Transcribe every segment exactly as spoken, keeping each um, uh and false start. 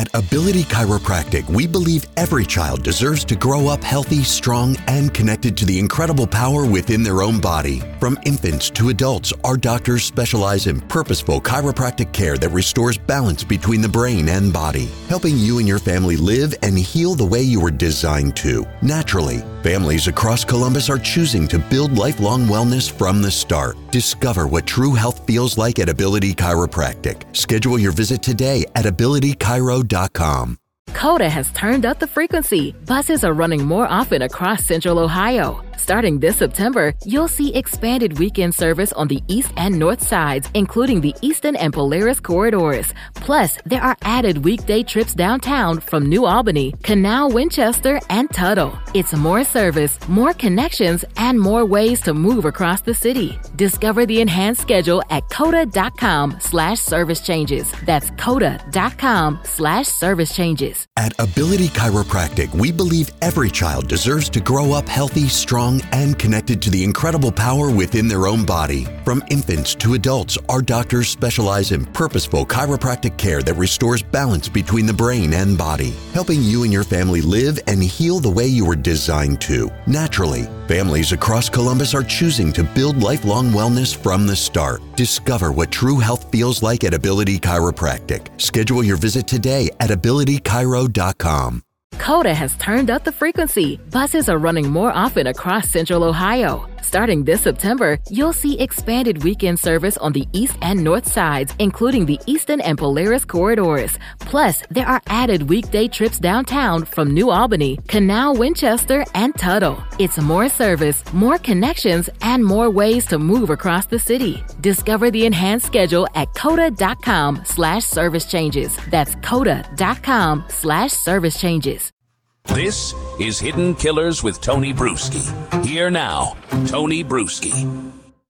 At Ability Chiropractic, we believe every child deserves to grow up healthy, strong, and connected to the incredible power within their own body. From infants to adults, our doctors specialize in purposeful chiropractic care that restores balance between the brain and body, helping you and your family live and heal the way you were designed to, naturally. Families across Columbus are choosing to build lifelong wellness from the start. Discover what true health feels like at Ability Chiropractic. Schedule your visit today at ability chiro dot com. CODA has turned up the frequency. Buses are running more often across Central Ohio. Starting this September, you'll see expanded weekend service on the east and north sides, including the Eastern and Polaris corridors. Plus, there are added weekday trips downtown from New Albany, Canal, Winchester, and Tuttle. It's more service, more connections, and more ways to move across the city. Discover the enhanced schedule at coda.com slash service changes. That's coda.com slash service changes. At Ability Chiropractic, we believe every child deserves to grow up healthy, strong, and connected to the incredible power within their own body. From infants to adults, our doctors specialize in purposeful chiropractic care that restores balance between the brain and body, helping you and your family live and heal the way you were designed to, naturally. Families across Columbus are choosing to build lifelong wellness from the start. Discover what true health feels like at Ability Chiropractic. Schedule your visit today at ability chiro dot com. CODA has turned up the frequency. Buses are running more often across Central Ohio. Starting this September, you'll see expanded weekend service on the east and north sides, including the Eastern and Polaris corridors. Plus, there are added weekday trips downtown from New Albany, Canal, Winchester, and Tuttle. It's more service, more connections, and more ways to move across the city. Discover the enhanced schedule at coda.com slash service changes. That's coda.com slash service changes. This is Hidden Killers with Tony Bruschi. Here now, Tony Bruschi.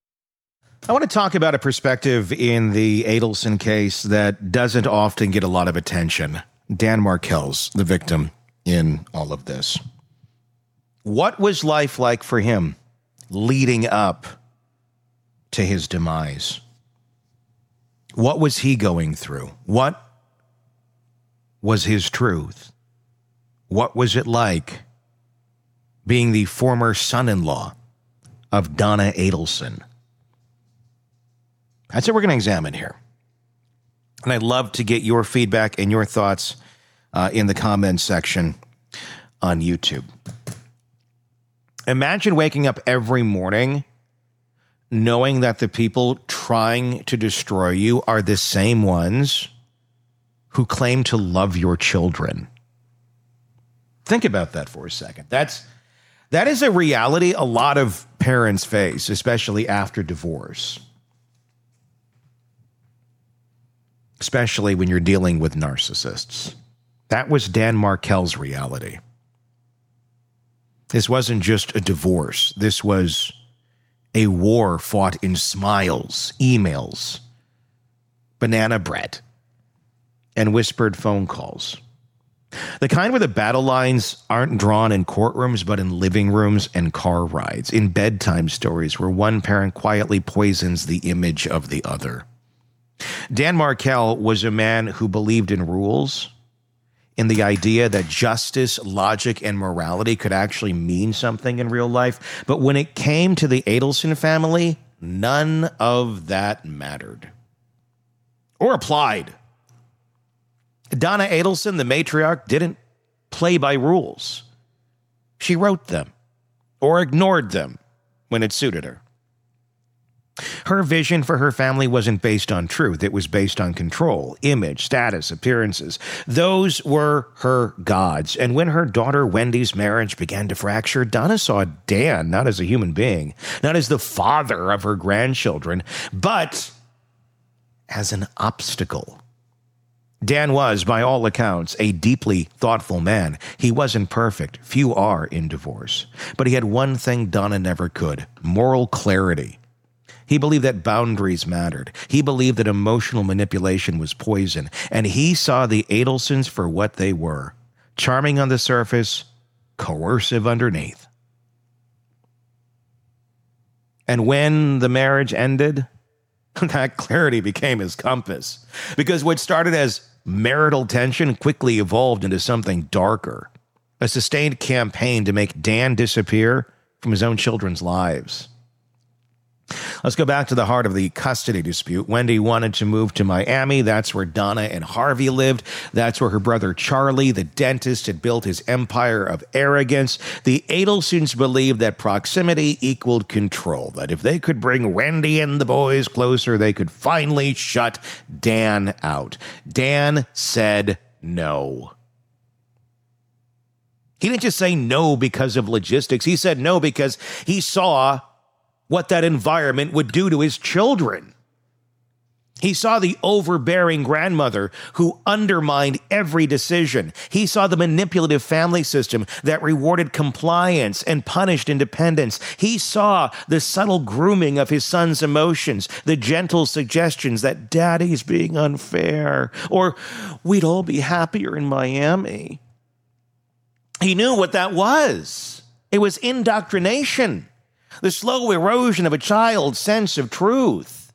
I want to talk about a perspective in the Adelson case that doesn't often get a lot of attention. Dan Markel's the victim in all of this. What was life like for him leading up to his demise? What was he going through? What was his truth? What was it like being the former son-in-law of Donna Adelson? That's what we're going to examine here. And I'd love to get your feedback and your thoughts uh, in the comments section on YouTube. Imagine waking up every morning knowing that the people trying to destroy you are the same ones who claim to love your children. Think about that for a second. That's that is a reality a lot of parents face, especially after divorce. Especially when you're dealing with narcissists. That was Dan Markel's reality. This wasn't just a divorce. This was a war fought in smiles, emails, banana bread, and whispered phone calls. The kind where the battle lines aren't drawn in courtrooms, but in living rooms and car rides, in bedtime stories where one parent quietly poisons the image of the other. Dan Markel was a man who believed in rules, in the idea that justice, logic, and morality could actually mean something in real life. But when it came to the Adelson family, none of that mattered or applied. Donna Adelson, the matriarch, didn't play by rules. She wrote them or ignored them when it suited her. Her vision for her family wasn't based on truth. It was based on control, image, status, appearances. Those were her gods. And when her daughter Wendy's marriage began to fracture, Donna saw Dan not as a human being, not as the father of her grandchildren, but as an obstacle. Dan was, by all accounts, a deeply thoughtful man. He wasn't perfect. Few are in divorce. But he had one thing Donna never could: moral clarity. He believed that boundaries mattered. He believed that emotional manipulation was poison. And he saw the Adelsons for what they were: charming on the surface, coercive underneath. And when the marriage ended, that clarity became his compass. Because what started as marital tension quickly evolved into something darker, a sustained campaign to make Dan disappear from his own children's lives. Let's go back to the heart of the custody dispute. Wendy wanted to move to Miami. That's where Donna and Harvey lived. That's where her brother Charlie, the dentist, had built his empire of arrogance. The Adelsons believed that proximity equaled control, that if they could bring Wendy and the boys closer, they could finally shut Dan out. Dan said no. He didn't just say no because of logistics. He said no because he saw what that environment would do to his children. He saw the overbearing grandmother who undermined every decision. He saw the manipulative family system that rewarded compliance and punished independence. He saw the subtle grooming of his son's emotions, the gentle suggestions that daddy's being unfair, or we'd all be happier in Miami. He knew what that was. It was indoctrination. The slow erosion of a child's sense of truth.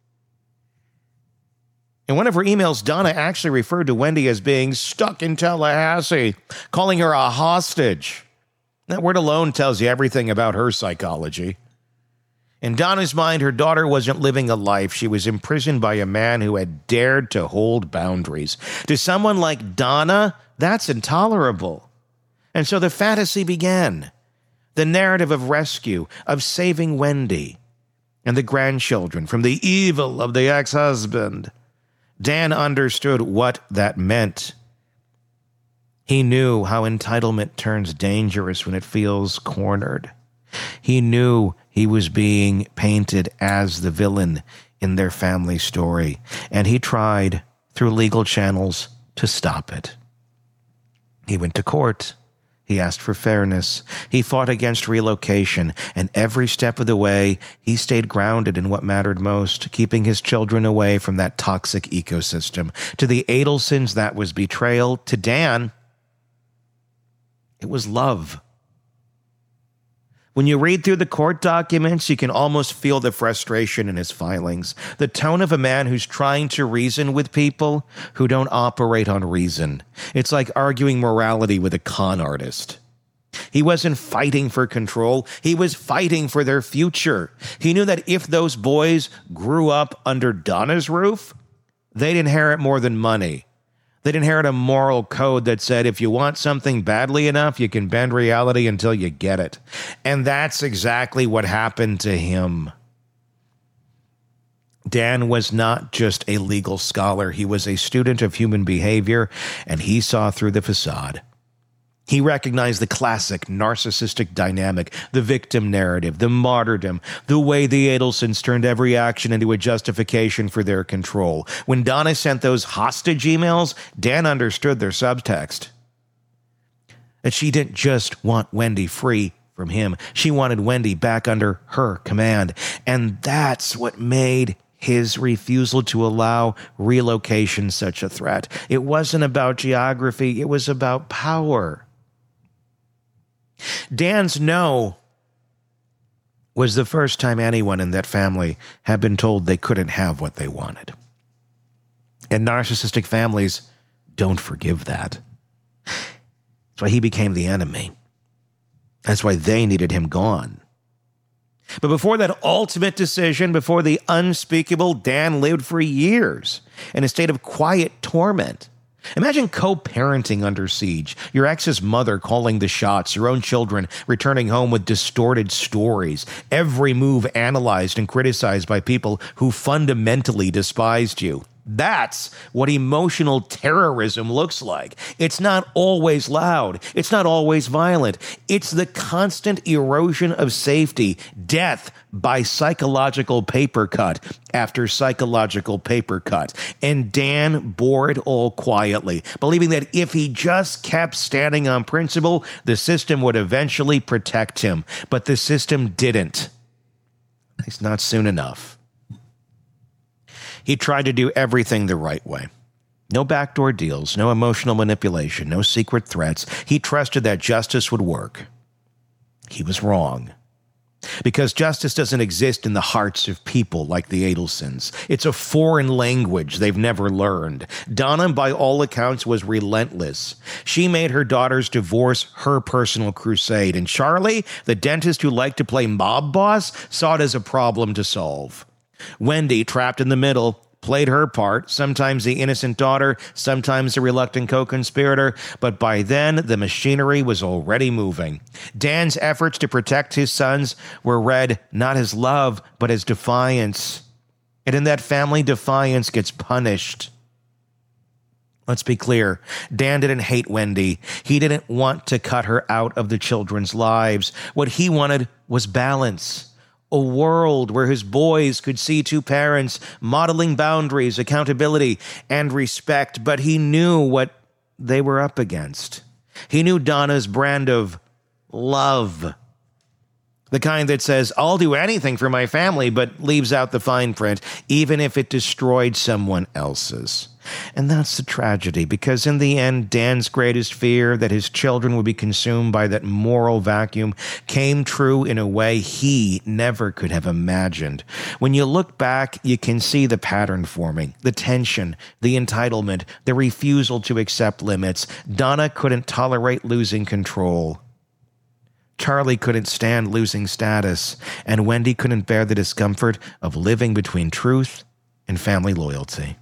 In one of her emails, Donna actually referred to Wendy as being stuck in Tallahassee, calling her a hostage. That word alone tells you everything about her psychology. In Donna's mind, her daughter wasn't living a life. She was imprisoned by a man who had dared to hold boundaries. To someone like Donna, that's intolerable. And so the fantasy began. The narrative of rescue, of saving Wendy and the grandchildren from the evil of the ex-husband. Dan understood what that meant. He knew how entitlement turns dangerous when it feels cornered. He knew he was being painted as the villain in their family story, and he tried, through legal channels, to stop it. He went to court. He asked for fairness. He fought against relocation, and every step of the way, he stayed grounded in what mattered most, keeping his children away from that toxic ecosystem. To the Adelsons, that was betrayal. To Dan, it was love. When you read through the court documents, you can almost feel the frustration in his filings, the tone of a man who's trying to reason with people who don't operate on reason. It's like arguing morality with a con artist. He wasn't fighting for control. He was fighting for their future. He knew that if those boys grew up under Donna's roof, they'd inherit more than money. They'd inherit a moral code that said if you want something badly enough, you can bend reality until you get it. And that's exactly what happened to him. Dan was not just a legal scholar. He was a student of human behavior, and he saw through the facade. He recognized the classic narcissistic dynamic, the victim narrative, the martyrdom, the way the Adelsons turned every action into a justification for their control. When Donna sent those hostage emails, Dan understood their subtext. That she didn't just want Wendy free from him. She wanted Wendy back under her command. And that's what made his refusal to allow relocation such a threat. It wasn't about geography. It was about power. Dan's no was the first time anyone in that family had been told they couldn't have what they wanted. And narcissistic families don't forgive that. That's why he became the enemy. That's why they needed him gone. But before that ultimate decision, before the unspeakable, Dan lived for years in a state of quiet torment. Imagine co-parenting under siege, your ex's mother calling the shots, your own children returning home with distorted stories, every move analyzed and criticized by people who fundamentally despised you. That's what emotional terrorism looks like. It's not always loud. It's not always violent. It's the constant erosion of safety, death by psychological paper cut after psychological paper cut. And Dan bore it all quietly, believing that if he just kept standing on principle, the system would eventually protect him. But the system didn't. It's not soon enough. He tried to do everything the right way. No backdoor deals, no emotional manipulation, no secret threats. He trusted that justice would work. He was wrong. Because justice doesn't exist in the hearts of people like the Adelsons. It's a foreign language they've never learned. Donna, by all accounts, was relentless. She made her daughter's divorce her personal crusade. And Charlie, the dentist who liked to play mob boss, saw it as a problem to solve. Wendy, trapped in the middle, played her part, sometimes the innocent daughter, sometimes the reluctant co-conspirator, but by then the machinery was already moving. Dan's efforts to protect his sons were read not as love, but as defiance. And in that family, defiance gets punished. Let's be clear. Dan didn't hate Wendy. He didn't want to cut her out of the children's lives. What he wanted was balance. A world where his boys could see two parents modeling boundaries, accountability, and respect, but he knew what they were up against. He knew Donna's brand of love. The kind that says, I'll do anything for my family, but leaves out the fine print, even if it destroyed someone else's. And that's the tragedy, because in the end, Dan's greatest fear, that his children would be consumed by that moral vacuum, came true in a way he never could have imagined. When you look back, you can see the pattern forming, the tension, the entitlement, the refusal to accept limits. Donna couldn't tolerate losing control. Charlie couldn't stand losing status, and Wendy couldn't bear the discomfort of living between truth and family loyalty.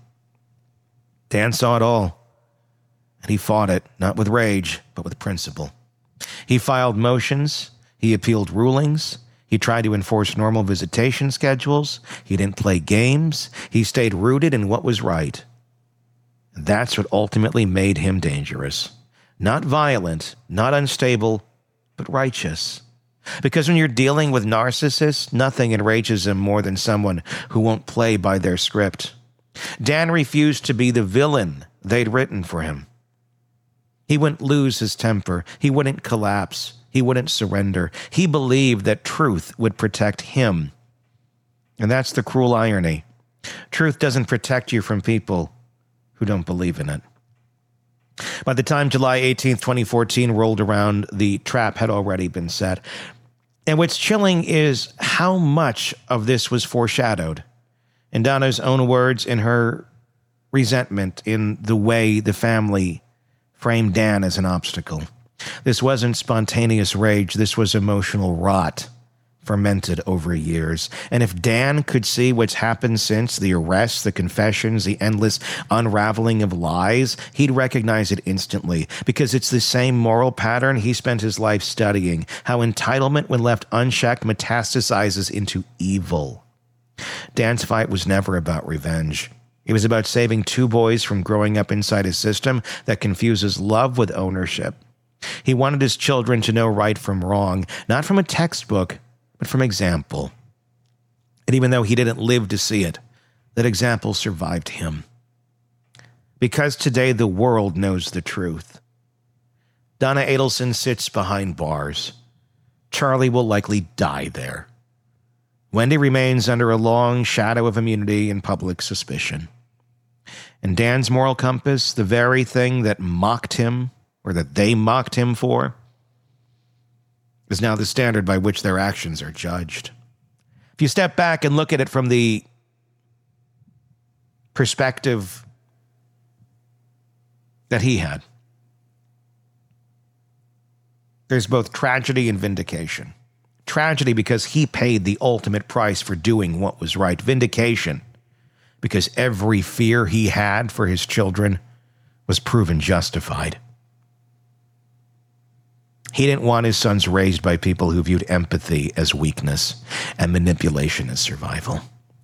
Dan saw it all, and he fought it, not with rage, but with principle. He filed motions, he appealed rulings, he tried to enforce normal visitation schedules, he didn't play games, he stayed rooted in what was right. And that's what ultimately made him dangerous. Not violent, not unstable, but righteous. Because when you're dealing with narcissists, nothing enrages them more than someone who won't play by their script. Dan refused to be the villain they'd written for him. He wouldn't lose his temper. He wouldn't collapse. He wouldn't surrender. He believed that truth would protect him. And that's the cruel irony. Truth doesn't protect you from people who don't believe in it. By the time July eighteenth, twenty fourteen rolled around, the trap had already been set. And what's chilling is how much of this was foreshadowed. In Donna's own words, in her resentment, in the way the family framed Dan as an obstacle. This wasn't spontaneous rage. This was emotional rot, fermented over years. And if Dan could see what's happened since the arrests, the confessions, the endless unraveling of lies, he'd recognize it instantly, because it's the same moral pattern he spent his life studying, how entitlement, when left unchecked, metastasizes into evil. Dan's fight was never about revenge. It was about saving two boys from growing up inside a system that confuses love with ownership. He wanted his children to know right from wrong, not from a textbook, but from example. And even though he didn't live to see it, that example survived him. Because today the world knows the truth. Donna Adelson sits behind bars. Charlie will likely die there. Wendy remains under a long shadow of immunity and public suspicion. And Dan's moral compass, the very thing that mocked him, or that they mocked him for, is now the standard by which their actions are judged. If you step back and look at it from the perspective that he had, there's both tragedy and vindication. Tragedy because he paid the ultimate price for doing what was right. Vindication because every fear he had for his children was proven justified. He didn't want his sons raised by people who viewed empathy as weakness and manipulation as survival.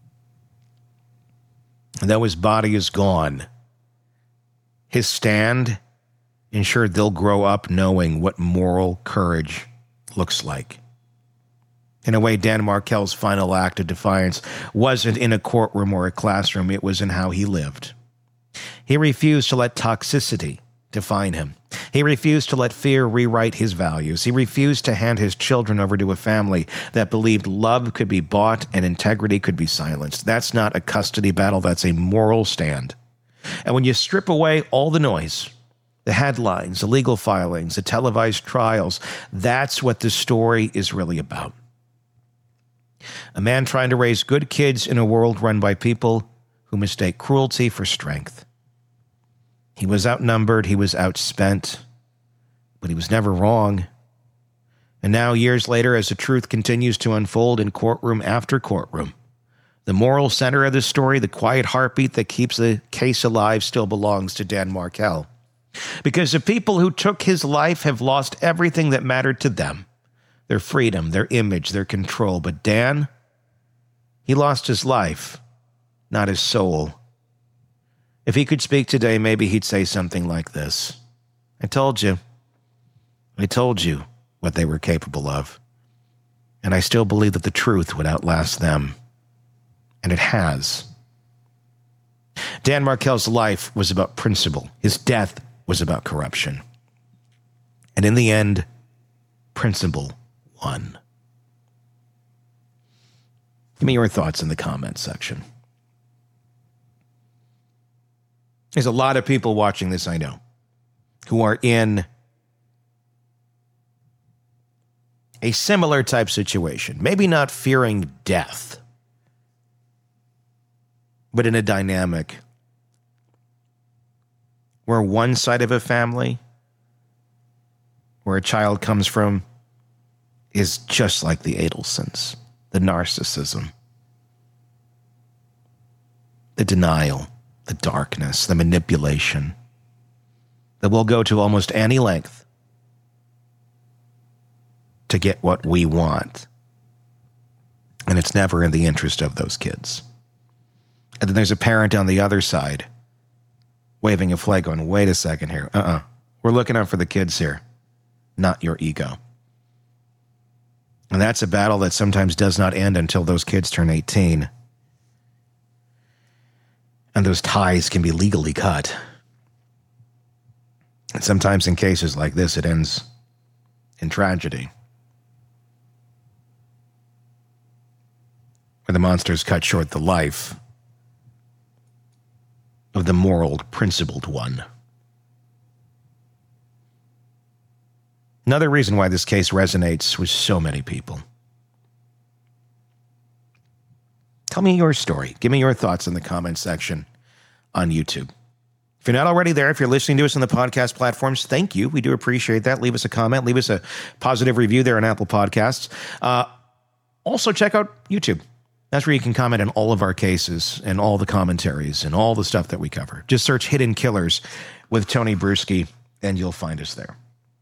And though his body is gone, his stand ensured they'll grow up knowing what moral courage looks like. In a way, Dan Markel's final act of defiance wasn't in a courtroom or a classroom. It was in how he lived. He refused to let toxicity define him. He refused to let fear rewrite his values. He refused to hand his children over to a family that believed love could be bought and integrity could be silenced. That's not a custody battle. That's a moral stand. And when you strip away all the noise, the headlines, the legal filings, the televised trials, that's what the story is really about. A man trying to raise good kids in a world run by people who mistake cruelty for strength. He was outnumbered, he was outspent, but he was never wrong. And now, years later, as the truth continues to unfold in courtroom after courtroom, the moral center of the story, the quiet heartbeat that keeps the case alive, still belongs to Dan Markel. Because the people who took his life have lost everything that mattered to them. Their freedom, their image, their control. But Dan, he lost his life, not his soul. If he could speak today, maybe he'd say something like this. I told you. I told you what they were capable of. And I still believe that the truth would outlast them. And it has. Dan Markel's life was about principle. His death was about corruption. And in the end, principle won. Give me your thoughts in the comments section. There's a lot of people watching this, I know, who are in a similar type situation. Maybe not fearing death, but in a dynamic where one side of a family, where a child comes from, is just like the Adelsons. The narcissism, the denial, the darkness, the manipulation that will go to almost any length to get what we want. And it's never in the interest of those kids. And then there's a parent on the other side waving a flag going, wait a second here. Uh-uh. We're looking out for the kids here, not your ego. And that's a battle that sometimes does not end until those kids turn eighteen. And those ties can be legally cut. And sometimes in cases like this, it ends in tragedy. Where the monsters cut short the life of the moral, principled one. Another reason why this case resonates with so many people. Tell me your story. Give me your thoughts in the comments section on YouTube. If you're not already there, if you're listening to us on the podcast platforms, thank you. We do appreciate that. Leave us a comment. Leave us a positive review there on Apple Podcasts. Uh, also, check out YouTube. That's where you can comment on all of our cases and all the commentaries and all the stuff that we cover. Just search Hidden Killers with Tony Bruschi, and you'll find us there.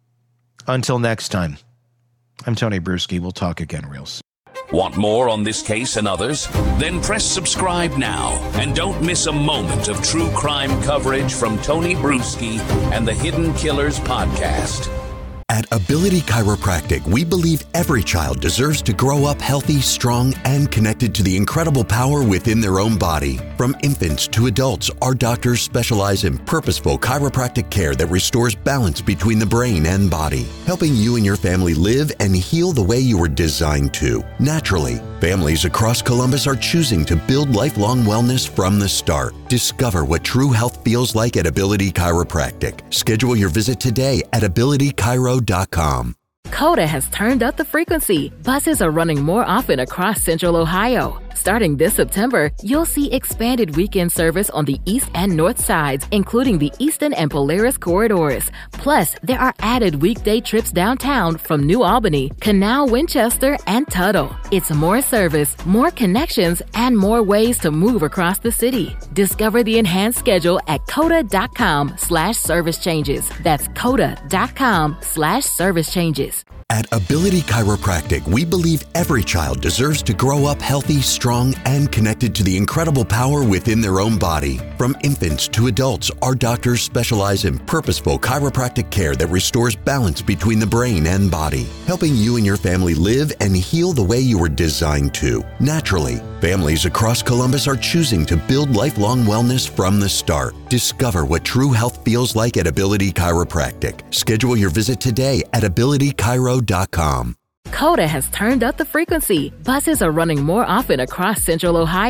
Until next time, I'm Tony Bruschi. We'll talk again real soon. Want more on this case and others? Then press subscribe now and don't miss a moment of true crime coverage from Tony Bruschi and the Hidden Killers podcast. At Ability Chiropractic, we believe every child deserves to grow up healthy, strong, and connected to the incredible power within their own body. From infants to adults, our doctors specialize in purposeful chiropractic care that restores balance between the brain and body, helping you and your family live and heal the way you were designed to, naturally. Families across Columbus are choosing to build lifelong wellness from the start. Discover what true health feels like at Ability Chiropractic. Schedule your visit today at ability chiro dot com. CODA has turned up the frequency. Buses are running more often across Central Ohio. Starting this September, you'll see expanded weekend service on the east and north sides, including the Easton and Polaris corridors. Plus, there are added weekday trips downtown from New Albany, Canal, Winchester, and Tuttle. It's more service, more connections, and more ways to move across the city. Discover the enhanced schedule at coda.com slash service changes. That's coda.com slash service changes. At Ability Chiropractic, we believe every child deserves to grow up healthy, strong, and connected to the incredible power within their own body. From infants to adults, our doctors specialize in purposeful chiropractic care that restores balance between the brain and body, helping you and your family live and heal the way you were designed to, naturally. Families across Columbus are choosing to build lifelong wellness from the start. Discover what true health feels like at Ability Chiropractic. Schedule your visit today at ability chiro dot com. CODA has turned up the frequency. Buses are running more often across Central Ohio.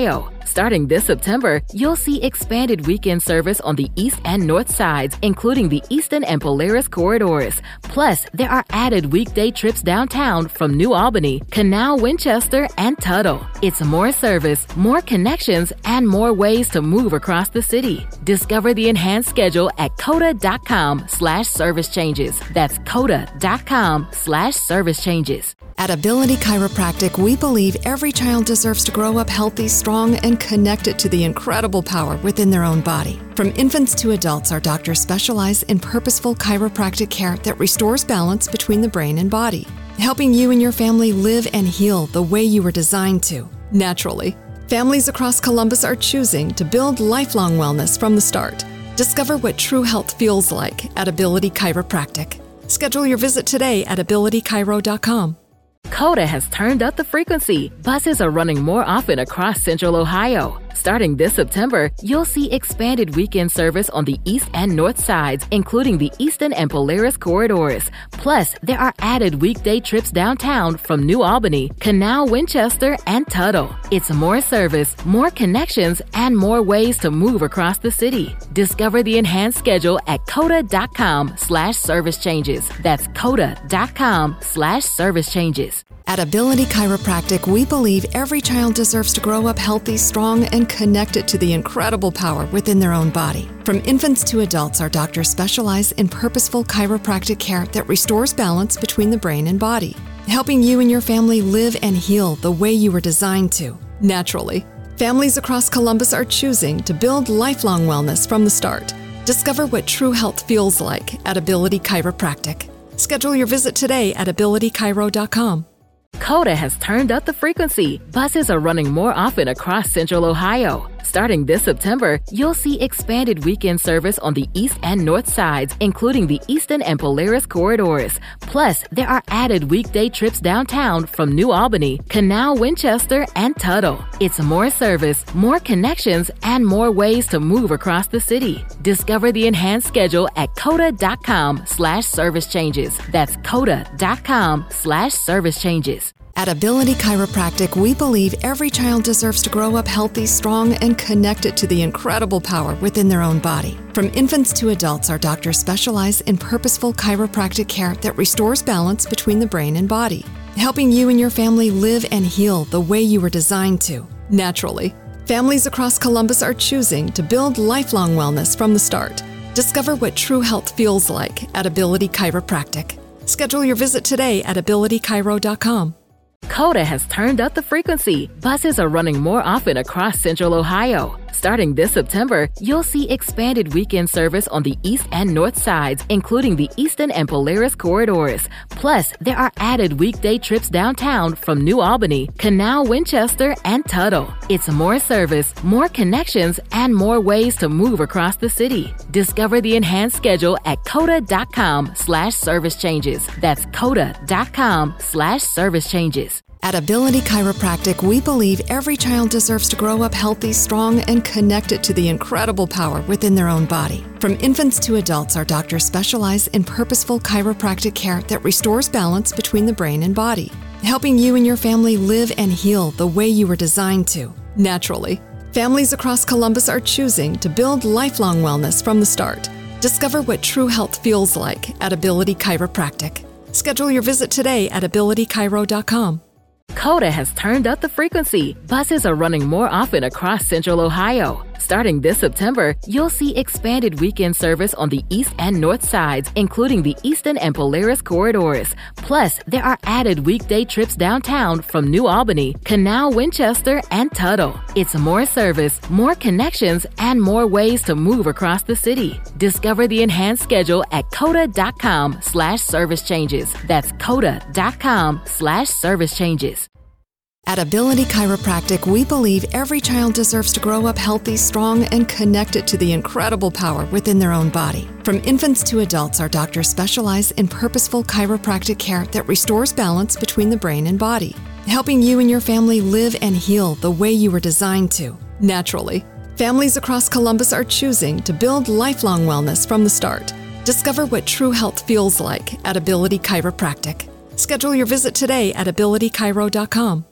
Starting this September, you'll see expanded weekend service on the east and north sides, including the Eastern and Polaris corridors. Plus, there are added weekday trips downtown from New Albany, Canal, Winchester, and Tuttle. It's more service, more connections, and more ways to move across the city. Discover the enhanced schedule at coda.com slash service changes. That's coda.com slash service changes. At Ability Chiropractic, we believe every child deserves to grow up healthy, strong, and connected to the incredible power within their own body. From infants to adults, our doctors specialize in purposeful chiropractic care that restores balance between the brain and body, helping you and your family live and heal the way you were designed to, naturally. Families across Columbus are choosing to build lifelong wellness from the start. Discover what true health feels like at Ability Chiropractic. Schedule your visit today at ability chiro dot com. CODA has turned up the frequency. Buses are running more often across Central Ohio. Starting this September, you'll see expanded weekend service on the east and north sides, including the Eastern and Polaris corridors. Plus, there are added weekday trips downtown from New Albany, Canal, Winchester, and Tuttle. It's more service, more connections, and more ways to move across the city. Discover the enhanced schedule at coda.com slash service changes. That's coda.com slash service changes. At Ability Chiropractic, we believe every child deserves to grow up healthy, strong, and connected to the incredible power within their own body. From infants to adults, our doctors specialize in purposeful chiropractic care that restores balance between the brain and body, helping you and your family live and heal the way you were designed to, naturally. Families across Columbus are choosing to build lifelong wellness from the start. Discover what true health feels like at Ability Chiropractic. Schedule your visit today at ability chiro dot com. CODA has turned up the frequency. Buses are running more often across Central Ohio. Starting this September, you'll see expanded weekend service on the east and north sides, including the Eastern and Polaris corridors. Plus, there are added weekday trips downtown from New Albany, Canal, Winchester, and Tuttle. It's more service, more connections, and more ways to move across the city. Discover the enhanced schedule at coda.com slash service changes. That's coda.com slash service changes. At Ability Chiropractic, we believe every child deserves to grow up healthy, strong, and connected to the incredible power within their own body. From infants to adults, our doctors specialize in purposeful chiropractic care that restores balance between the brain and body, helping you and your family live and heal the way you were designed to, naturally. Families across Columbus are choosing to build lifelong wellness from the start. Discover what true health feels like at Ability Chiropractic. Schedule your visit today at ability chiro dot com. CODA has turned up the frequency. Buses are running more often across Central Ohio. Starting this September, you'll see expanded weekend service on the east and north sides, including the Eastern and Polaris corridors. Plus, there are added weekday trips downtown from New Albany, Canal, Winchester, and Tuttle. It's more service, more connections, and more ways to move across the city. Discover the enhanced schedule at coda.com slash service changes. That's coda.com slash service changes. At Ability Chiropractic, we believe every child deserves to grow up healthy, strong, and connected to the incredible power within their own body. From infants to adults, our doctors specialize in purposeful chiropractic care that restores balance between the brain and body, helping you and your family live and heal the way you were designed to, naturally. Families across Columbus are choosing to build lifelong wellness from the start. Discover what true health feels like at Ability Chiropractic. Schedule your visit today at ability chiro dot com. CODA has turned up the frequency. Buses are running more often across Central Ohio. Starting this September, you'll see expanded weekend service on the east and north sides, including the Eastern and Polaris corridors. Plus, there are added weekday trips downtown from New Albany, Canal, Winchester, and Tuttle. It's more service, more connections, and more ways to move across the city. Discover the enhanced schedule at coda.com slash service changes. That's coda.com slash service changes. At Ability Chiropractic, we believe every child deserves to grow up healthy, strong, and connected to the incredible power within their own body. From infants to adults, our doctors specialize in purposeful chiropractic care that restores balance between the brain and body, helping you and your family live and heal the way you were designed to, naturally. Families across Columbus are choosing to build lifelong wellness from the start. Discover what true health feels like at Ability Chiropractic. Schedule your visit today at ability chiro dot com.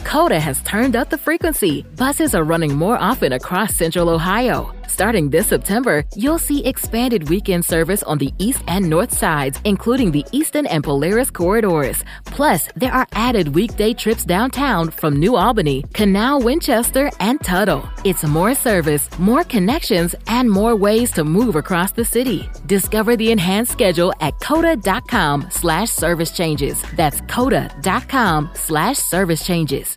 COTA has turned up the frequency. Buses are running more often across Central Ohio. Starting this September, you'll see expanded weekend service on the east and north sides, including the Eastern and Polaris corridors. Plus, there are added weekday trips downtown from New Albany, Canal, Winchester, and Tuttle. It's more service, more connections, and more ways to move across the city. Discover the enhanced schedule at COTA.com slash service changes. That's COTA.com slash service changes.